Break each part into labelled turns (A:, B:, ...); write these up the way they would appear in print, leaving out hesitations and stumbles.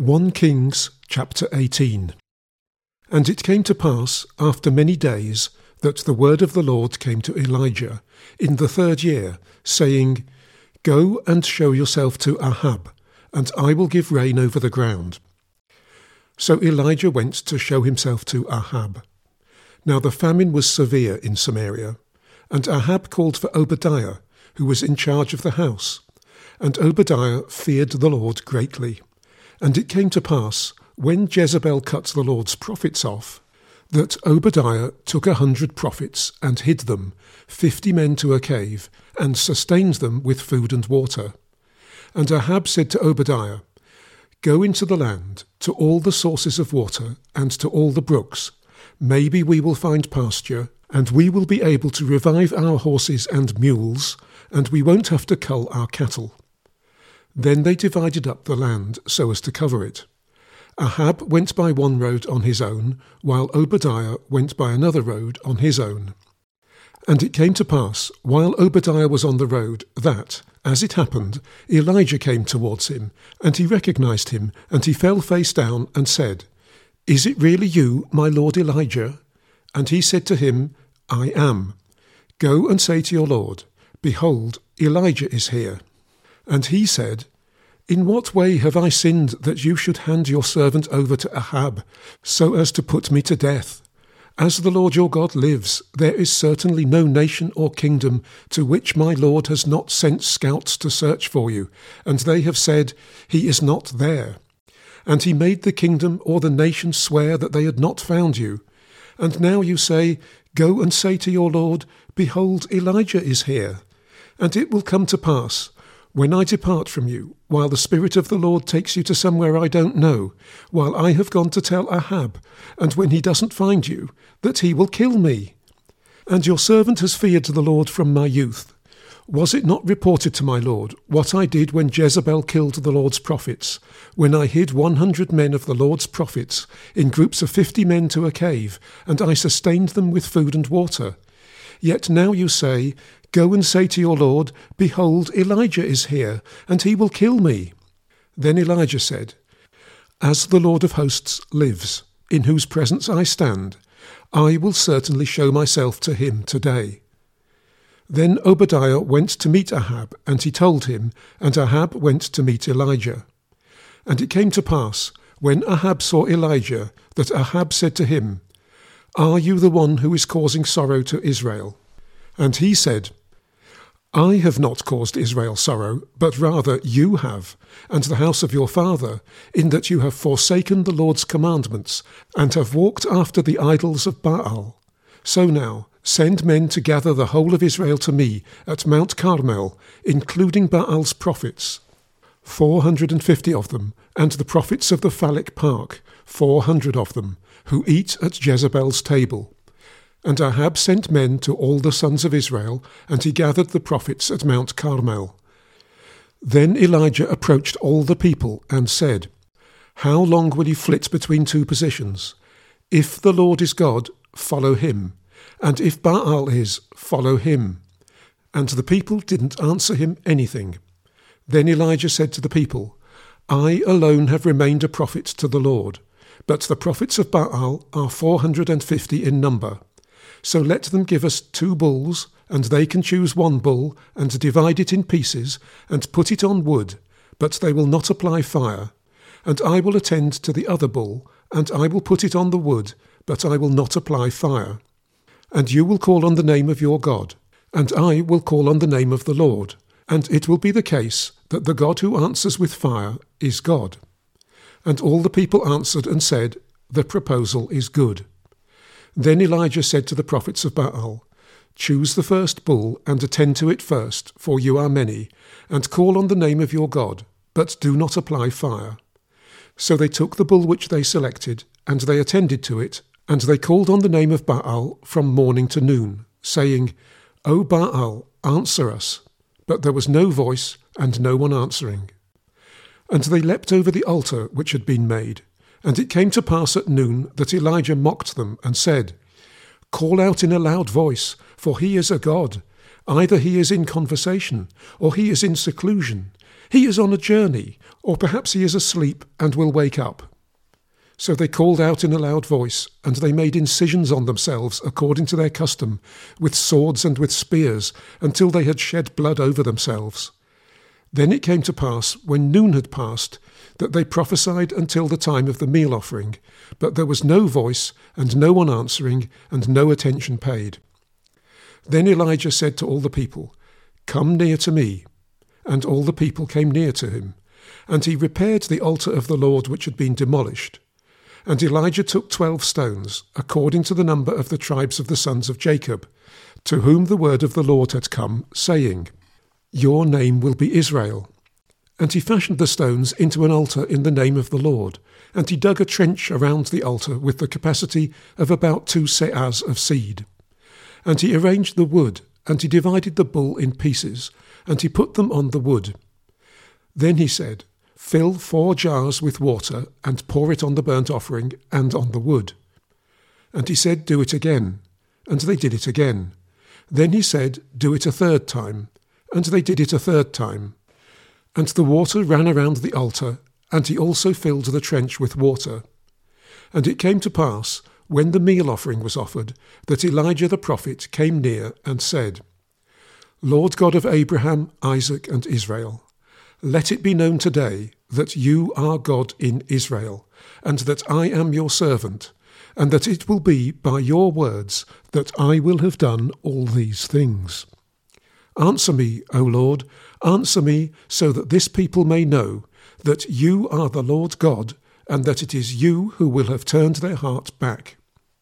A: 1 Kings chapter 18. And it came to pass, after many days, that the word of the Lord came to Elijah in the 3rd year, saying, Go and show yourself to Ahab, and I will give rain over the ground. So Elijah went to show himself to Ahab. Now the famine was severe in Samaria, and Ahab called for Obadiah, who was in charge of the house. And Obadiah feared the Lord greatly. And it came to pass, when Jezebel cut the Lord's prophets off, that Obadiah took 100 prophets and hid them, 50 men to a cave, and sustained them with food and water. And Ahab said to Obadiah, Go into the land, to all the sources of water, and to all the brooks. Maybe we will find pasture, and we will be able to revive our horses and mules, and we won't have to cull our cattle. Then they divided up the land so as to cover it. Ahab went by one road on his own, while Obadiah went by another road on his own. And it came to pass, while Obadiah was on the road, that, as it happened, Elijah came towards him, and he recognized him, and he fell face down and said, Is it really you, my lord Elijah? And he said to him, I am. Go and say to your lord, Behold, Elijah is here. And he said, In what way have I sinned that you should hand your servant over to Ahab, so as to put me to death? As the Lord your God lives, there is certainly no nation or kingdom to which my Lord has not sent scouts to search for you, and they have said, He is not there. And he made the kingdom or the nation swear that they had not found you. And now you say, Go and say to your Lord, Behold, Elijah is here. And it will come to pass, when I depart from you, while the Spirit of the Lord takes you to somewhere I don't know, while I have gone to tell Ahab, and when he doesn't find you, that he will kill me. And your servant has feared the Lord from my youth. Was it not reported to my Lord what I did when Jezebel killed the Lord's prophets, when I hid 100 men of the Lord's prophets in groups of 50 men to a cave, and I sustained them with food and water? Yet now you say, Go and say to your Lord, Behold, Elijah is here, and he will kill me. Then Elijah said, As the Lord of hosts lives, in whose presence I stand, I will certainly show myself to him today. Then Obadiah went to meet Ahab, and he told him, and Ahab went to meet Elijah. And it came to pass, when Ahab saw Elijah, that Ahab said to him, Are you the one who is causing sorrow to Israel? And he said, I have not caused Israel sorrow, but rather you have, and the house of your father, in that you have forsaken the Lord's commandments, and have walked after the idols of Baal. So now, send men to gather the whole of Israel to me at Mount Carmel, including Baal's prophets, 450 of them, and the prophets of the Phallic Park, 400 of them, who eat at Jezebel's table. And Ahab sent men to all the sons of Israel, and he gathered the prophets at Mount Carmel. Then Elijah approached all the people and said, How long will you flit between two positions? If the Lord is God, follow him, and if Baal is, follow him. And the people didn't answer him anything. Then Elijah said to the people, I alone have remained a prophet to the Lord, but the prophets of Baal are 450 in number. So let them give us 2 bulls, and they can choose 1 bull, and divide it in pieces, and put it on wood, but they will not apply fire. And I will attend to the other bull, and I will put it on the wood, but I will not apply fire. And you will call on the name of your God, and I will call on the name of the Lord, and it will be the case that the God who answers with fire is God. And all the people answered and said, The proposal is good. Then Elijah said to the prophets of Baal, Choose the first bull and attend to it first, for you are many, and call on the name of your God, but do not apply fire. So they took the bull which they selected, and they attended to it, and they called on the name of Baal from morning to noon, saying, O Baal, answer us. But there was no voice, and no one answering. And they leapt over the altar which had been made. And it came to pass at noon that Elijah mocked them and said, Call out in a loud voice, for he is a god. Either he is in conversation, or he is in seclusion. "He is on a journey, or perhaps he is asleep and will wake up." So they called out in a loud voice, and they made incisions on themselves according to their custom, with swords and with spears, until they had shed blood over themselves. Then it came to pass, when noon had passed, that they prophesied until the time of the meal offering, but there was no voice, and no one answering, and no attention paid. Then Elijah said to all the people, "Come near to me." And all the people came near to him. And he repaired the altar of the Lord which had been demolished. And Elijah took 12 stones, according to the number of the tribes of the sons of Jacob, to whom the word of the Lord had come, saying, "Your name will be Israel." And he fashioned the stones into an altar in the name of the Lord, and he dug a trench around the altar with the capacity of about 2 seahs of seed. And he arranged the wood, and he divided the bull in pieces, and he put them on the wood. Then he said, "Fill 4 jars with water, and pour it on the burnt offering and on the wood." And he said, "Do it again." And they did it again. Then he said, "Do it a 3rd time." And they did it a 3rd time. And the water ran around the altar, and he also filled the trench with water. And it came to pass, when the meal offering was offered, that Elijah the prophet came near and said, "Lord God of Abraham, Isaac, and Israel, let it be known today that you are God in Israel, and that I am your servant, and that it will be by your words that I will have done all these things. Answer me, O Lord, answer me, so that this people may know that you are the Lord God, and that it is you who will have turned their heart back."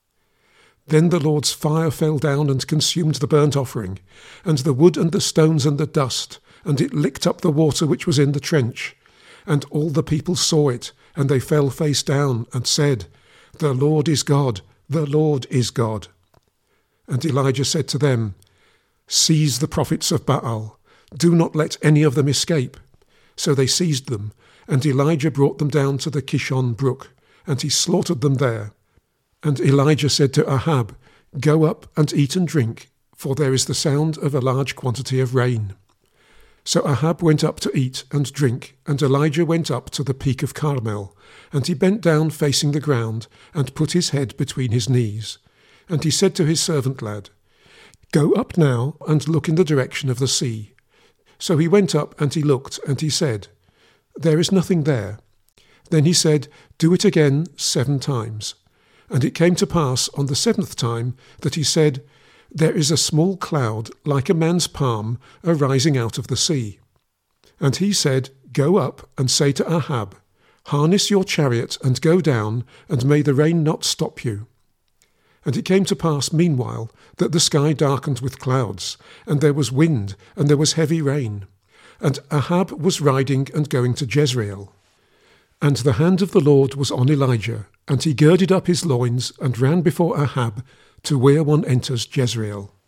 A: Then the Lord's fire fell down and consumed the burnt offering, and the wood and the stones and the dust, and it licked up the water which was in the trench. And all the people saw it, and they fell face down, and said, "The Lord is God, the Lord is God." And Elijah said to them, "Seize the prophets of Baal, do not let any of them escape." So they seized them, and Elijah brought them down to the Kishon brook, and he slaughtered them there. And Elijah said to Ahab, "Go up and eat and drink, for there is the sound of a large quantity of rain." So Ahab went up to eat and drink, and Elijah went up to the peak of Carmel, and he bent down facing the ground, and put his head between his knees. And he said to his servant lad, "Go up now and look in the direction of the sea." So he went up and he looked, and he said, "There is nothing there." Then he said, "Do it again 7 times. And it came to pass on the 7th time that he said, "There is a small cloud like a man's palm arising out of the sea." And he said, "Go up and say to Ahab, Harness your chariot and go down, and may the rain not stop you." And it came to pass meanwhile that the sky darkened with clouds, and there was wind, and there was heavy rain. And Ahab was riding and going to Jezreel. And the hand of the Lord was on Elijah, and he girded up his loins and ran before Ahab to where one enters Jezreel.